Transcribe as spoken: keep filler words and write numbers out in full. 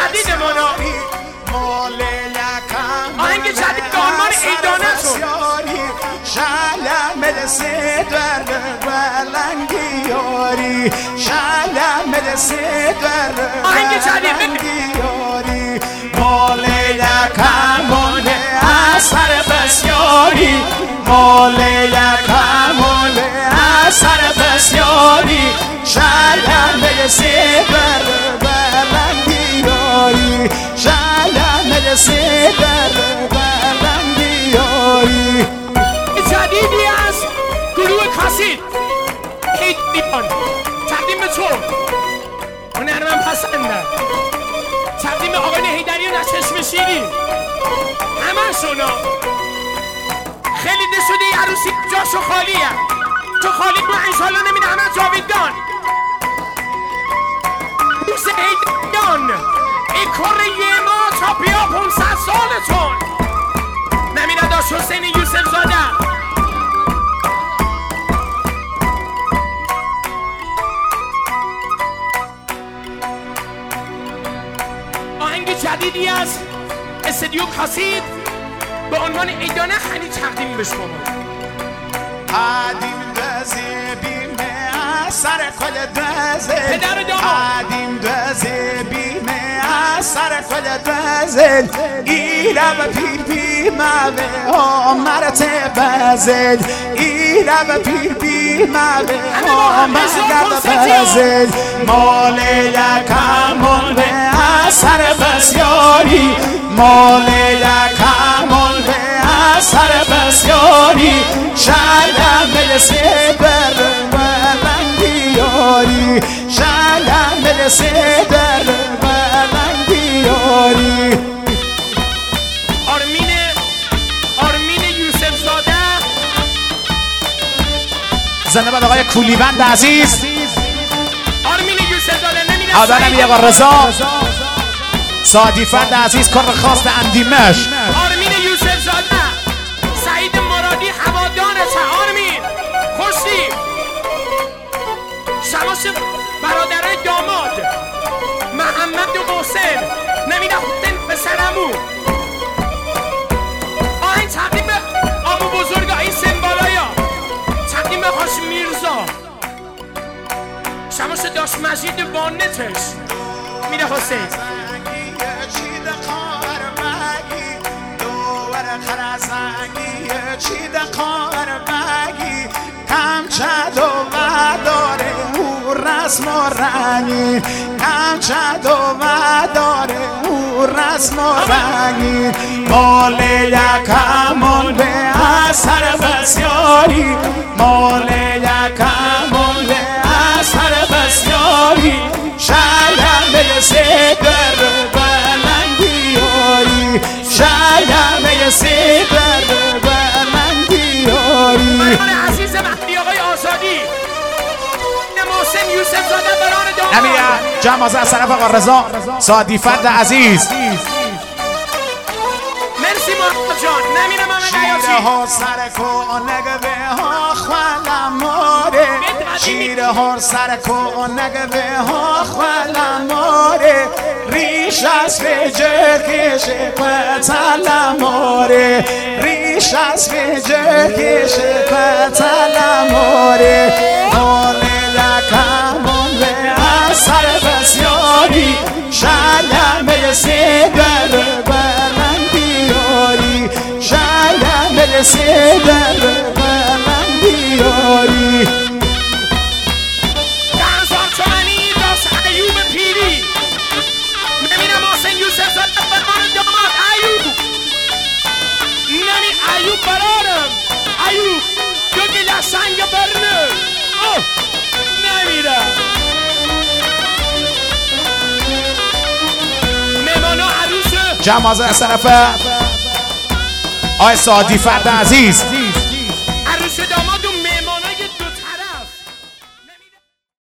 جدید مانا آهنگ جدید به عنوان ایدانتون شعلم سدر بلنگی یاری شعلم سدر آهنگ جدید یاری مال کمال اثر بسیاری مال کمال اثر بسیاری شعلم سدر بلنگی یاری شعلم سدر بلنگی یاری جدیدی از گروه کاسید هیدیان تقدیم به تو هنرمند پسنده تقدیم آقای هیدری و نچشم شیری همه شونا خیلی ده شده ای عروسی جاشو خالیه تو خالی رو انشالله نمیده همه جاویدان روز هیدریان ای کره یه ما تا بیا پونصد سالتون نمیره داشت حسین یوسف زاده جدیدی از استودیو کاسید به عنوان ایدانه خیلی تقدیم به شما قدیم دزی بیمه اثر کل دزل پدر داماد قدیم دزی بیمه اثر کل دزل ایرم پیر بیمه به آمرت بزل ایرم پیر بیمه به آمرت بزل مال یکمون به اثر بسیاری مال یکمون به اثر بسیاری شعلم برسه بر بلندی یاری شعلم برسه بر بلندی یاری آرمین آرمین یوسف زاده زنده بعد آقای کولیبند عزیز آرمین یوسف زاده نمیدن آدانم یه آقا رضا سادی فرد عزیز کار خواست اندیمش آرمین یوسف زاده سعید مرادی هوادانشه آرمین خوشی شماش برادرای داماد محمد و محسن نمیده حسین پسرمو آهنگ تقدیم آمو بزرگ این سنبالایا تقدیم هاش میرزا شماش داشت مجید وانتش میره حسین خرزنگی چی دقار بگی کم چد و مداره او رسم و رنگی کم چد و مداره او رسم و رنگی مال یکمون به اثر بسیاری مال یکمون به اثر بسیاری شاید برسه در بلندی یاری شاید سیبر بلندی یاری من عزیز مهدی آقای آزادی محسن یوسف زاده بران داماد نمیه جمازه از طرف آقا رضا سادی فرد عزیز مرسی محمد جان نمیره محمد عیاشی شیره ها سر کنگه ها خلماره شیره ها سر کنگه ها خلماره ریش از فجر کشه پتلماره ریش از فجر کشه پتلماره ماله لکمون به اثر بسیاری شلم سیگر بلندی یاری شلم سیگر بلندی یاری ایوب برارم ایوب تو که سنگ برنه اوه نمیره مهمانا عروس جمازه از طرف آی سادی فرد عزیز